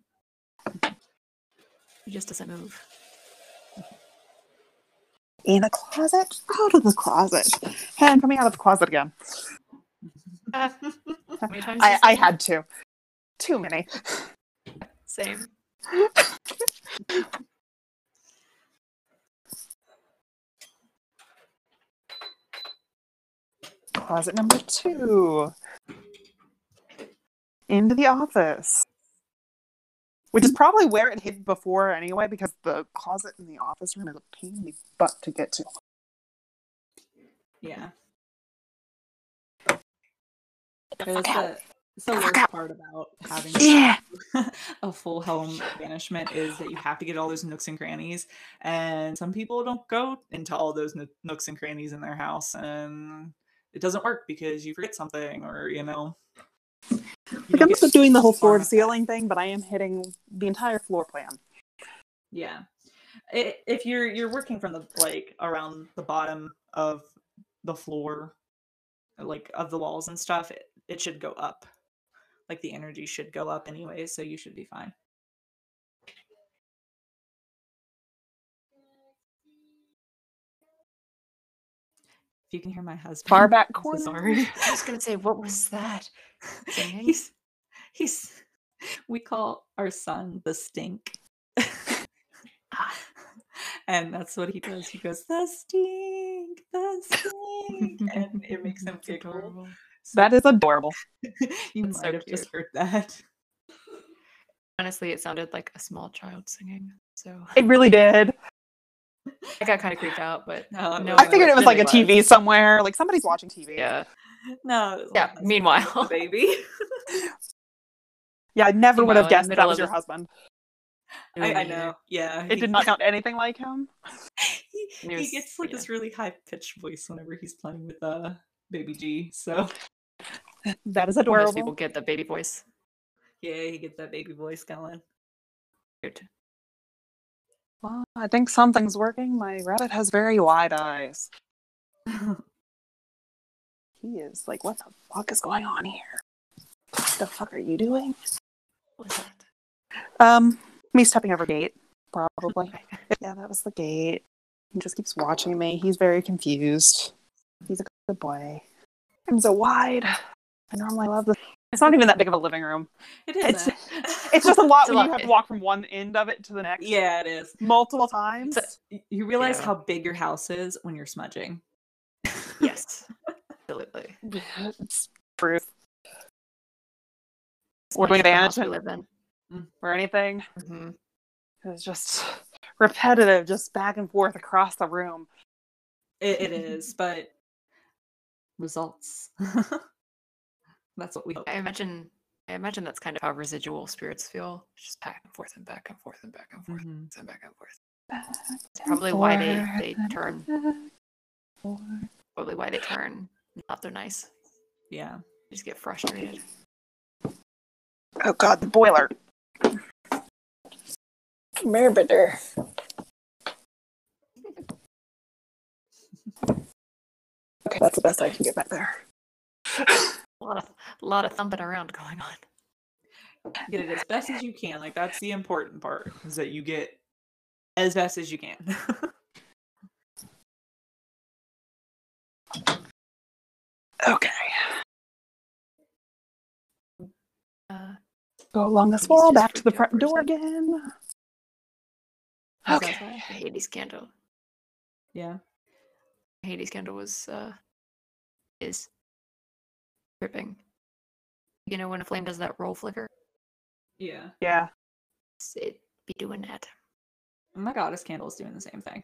It just doesn't move. In a closet? Out of the closet. Hey, I'm coming out of the closet again. How many times I is that? had to. Too many. Same. Closet number 2. Into the office. Which is probably where it hid before anyway, because the closet in the office room is a pain in the butt to get to. Yeah. It's the worst part about having a full home banishment is that you have to get all those nooks and crannies, and some people don't go into all those nooks and crannies in their house, and it doesn't work because you forget something, or you I'm just doing the whole floor to ceiling thing, but I am hitting the entire floor plan. Yeah. If you're working from the around the bottom of the floor, of the walls and stuff, it should go up. The energy should go up anyway, so you should be fine. If you can hear my husband. Far back I'm so corner. sorry. I was gonna say, what was that? Singing? He's we call our son the stink. And that's what he does. He goes, the stink, and it makes him giggle. Adorable. That is adorable. You That's might so have just cute. heard that. Honestly, it sounded like a small child singing. So It really did. I got kind of creeped out, but No, no, I figured it was like a really TV somewhere. Like somebody's watching TV. Yeah. No. It was Yeah. my husband, Meanwhile, the baby. Yeah, I never would have Meanwhile, in guessed the that middle was of your the- husband. I know. Yeah. It did not sound anything like him. He gets this really high pitched voice whenever he's playing with Baby G. So That is most people adorable. get the baby voice. yeah, he gets that baby voice going. Cute. Well, I think something's working. My rabbit has very wide eyes. He is like, what the fuck is going on here? What the fuck are you doing? What was that? Me stepping over gate, probably. Yeah, that was the gate. He just keeps watching me. He's very confused. He's a good boy. Rooms are wide. I normally love this. It's not even that big of a living room. It is. It's just a lot It's a when you lot. have to walk from one end of it to the next. Yeah, it is. Multiple times. You realize Yeah. how big your house is when you're smudging. Yes. Absolutely. It's truth. It's Or doing nice, the house we management. live in. Or anything. Mm-hmm. It's just repetitive, just back and forth across the room. It is, but results. That's what we hope. I imagine that's kind of how residual spirits feel. Just back and forth and back and forth and back and forth Mhm. and back and forth. It's probably why they turn. Probably why they turn not so nice. Yeah. They just get frustrated. Oh god, the boiler. Come here, bitter. Okay, that's the best I can get back there. A lot of thumping around going on. Get it as best as you can. That's the important part, is that you get as best as you can. Okay. Uh, Go along this He's wall, just back to the freaked out front for a door second. again. How's Okay. that, Sarah? Hades candle. Yeah. Hades candle was is dripping. You know when a flame does that roll flicker? Yeah. Yeah. It be doing that. My goddess candle is doing the same thing.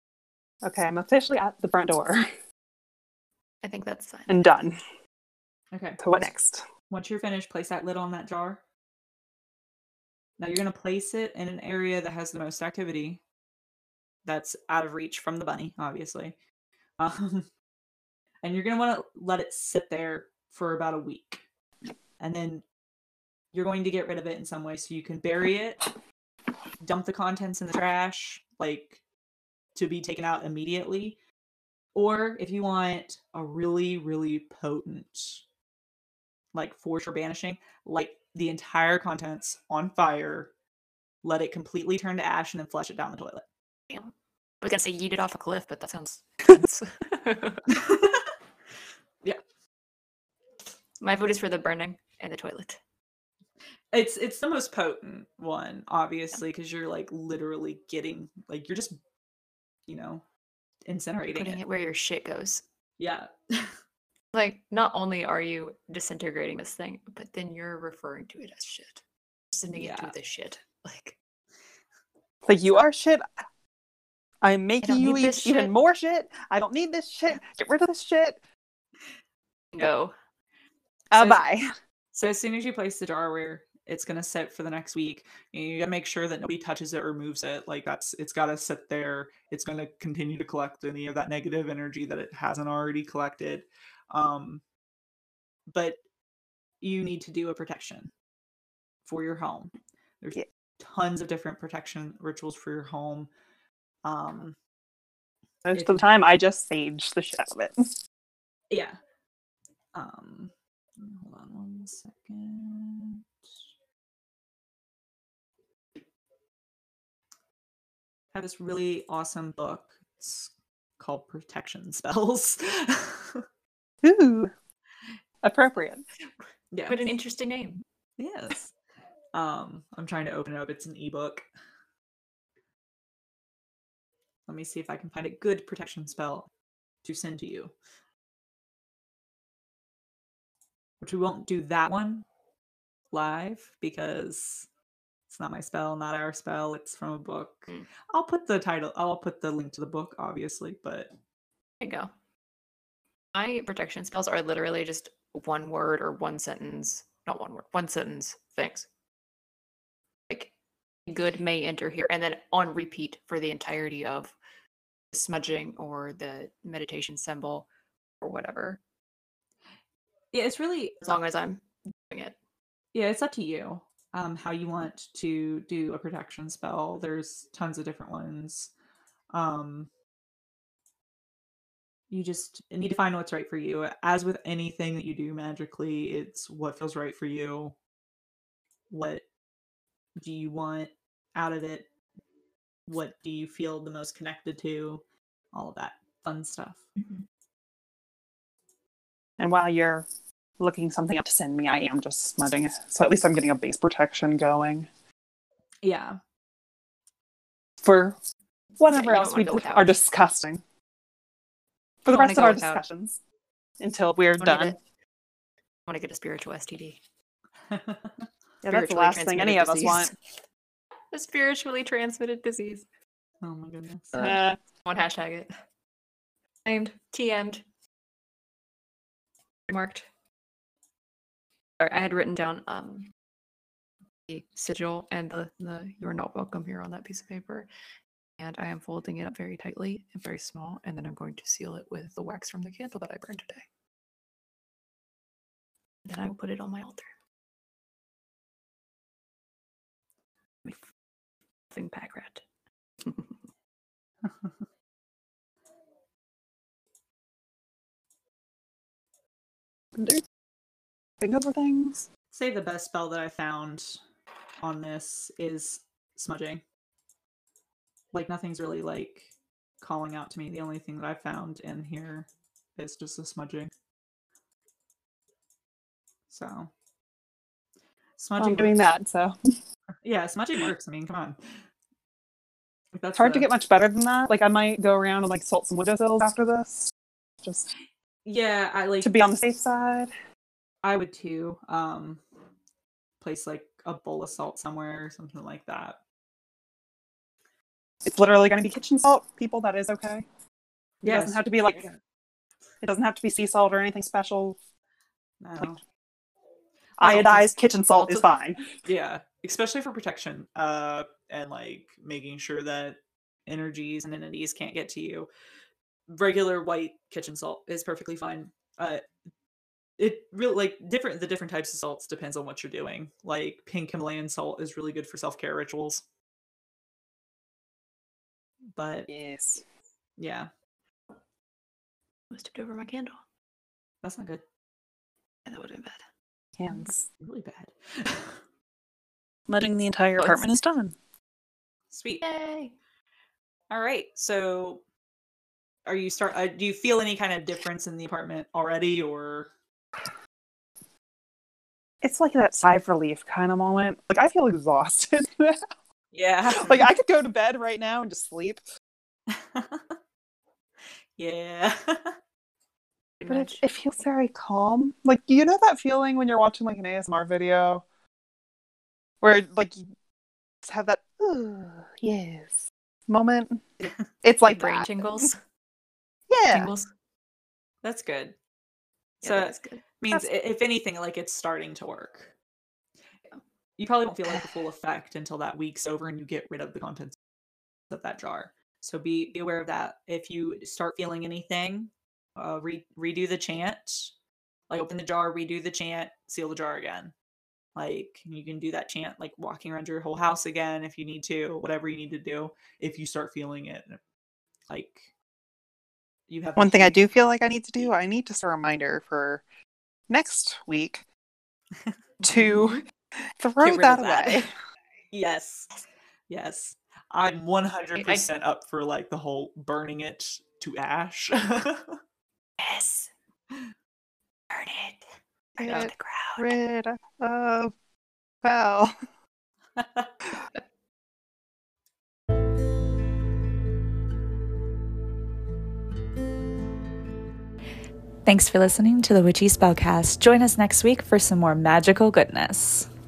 Okay, I'm officially at the front door I think that's fine. and done. Okay. So what next? Once you're finished, place that lid on that jar. Now you're going to place it in an area that has the most activity. That's out of reach from the bunny, obviously. And you're going to want to let it sit there for about a week. And then you're going to get rid of it in some way. So you can bury it, dump the contents in the trash, like to be taken out immediately. Or if you want a really, really potent, like for sure banishing, light the entire contents on fire, let it completely turn to ash, and then flush it down the toilet. Damn. I was gonna say yeet it off a cliff, but that sounds intense. Yeah. My vote is for the burning and the toilet. It's the most potent one, obviously, because you're like literally getting, like, you're just, incinerating Putting it where your shit goes. Yeah. Like, not only are you disintegrating this thing, but then you're referring to it as shit. Sending it to the shit. Like you are shit. I'm making don't you need eat this even shit. more shit. I don't need this shit. Get rid of this shit. Go. Bye. So as soon as you place the jar where it's going to sit for the next week, you got to make sure that nobody touches it or moves it. Like it's got to sit there. It's going to continue to collect any of that negative energy that it hasn't already collected. But you need to do a protection for your home. There's tons of different protection rituals for your home. Most of the time, I just sage the shit out of it. Yeah. Hold on one second. I have this really awesome book. It's called Protection Spells. Ooh. Appropriate. Yeah. What an interesting name. Yes. I'm trying to open it up. It's an ebook. Let me see if I can find a good protection spell to send to you. Which we won't do that one live because it's not my spell, not our spell. It's from a book. I'll put the link to the book, obviously, but There you go. My protection spells are literally just one word or one sentence. Not one word, one sentence things. Like, good may enter here, and then on repeat for the entirety of the smudging or the meditation symbol or whatever. yeah, it's really, As long as I'm doing it. yeah, it's up to you how you want to do a protection spell. There's tons of different ones. You just need to find what's right for you. As with anything that you do magically, it's what feels right for you. What do you want out of it? What do you feel the most connected to? All of that fun stuff. Mm-hmm. And while you're looking something up to send me, I am just smudging. So at least I'm getting a base protection going. Yeah. For whatever you else don't we wanna go without. are discussing. For the Don't wanna rest of go our without. discussions. Until we're I done. want to get a spiritual STD. Yeah, that's the Spiritually last thing any of us transmitted want. disease. A spiritually transmitted disease. Oh my goodness. One hashtag it. Named. TM'd. Marked. Sorry, I had written down the sigil and the "you're not welcome" here on that piece of paper. And I am folding it up very tightly and very small, and then I'm going to seal it with the wax from the candle that I burned today. Then I will put it on my altar. Thing pack rat. Think other things. Say the best spell that I found on this is smudging. Like nothing's really like calling out to me. The only thing that I found in here is just the smudging. So smudging I'm doing works. that, so Yeah, smudging works. I mean, come on. Like, that's it's hard to the- get much better than that. Like I might go around and like salt some windowsills after this. Just Yeah, I like to be on the safe side. I would too. Place like a bowl of salt somewhere or something like that. It's literally going to be kitchen salt, people. That is okay. It Yes. doesn't have to be like. It doesn't have to be sea salt or anything special. No. Iodized kitchen salt is fine. Yeah, especially for protection, and like making sure that energies and entities can't get to you. Regular white kitchen salt is perfectly fine. It really the different types of salts depends on what you're doing. Like pink Himalayan salt is really good for self-care rituals. But Yes. yeah, Was tipped over my candle. that's not good. Yeah, that would have been bad. Hands. Really bad. Letting the entire apartment is done. Sweet. Yay! All right. So, are you do you feel any kind of difference in the apartment already, or? It's like that sigh of relief kind of moment. Like, I feel exhausted now. Yeah. Like, I could go to bed right now and just sleep. Yeah. But it feels very calm. Like, you know that feeling when you're watching, like, an ASMR video? Where, like, you just have that, ooh, yes, moment? It's like brain that. tingles. Yeah. Tingles. That's good. Yeah, So that's good. means if anything, like it's starting to work. Yeah. You probably won't feel like the full effect until that week's over and you get rid of the contents of that jar. So be aware of that. If you start feeling anything, redo the chant. Like open the jar, redo the chant, seal the jar again. Like you can do that chant, like walking around your whole house again if you need to, whatever you need to do. If you start feeling it, like you have One thing I do feel like I need to do, I need to set a reminder for next week to throw that away. Yes. Yes. I'm 100% up for like the whole burning it to ash. Yes. Burn it. Burn it Get to the ground. rid of Val. Thanks for listening to the Witchy Spellcast. Join us next week for some more magical goodness.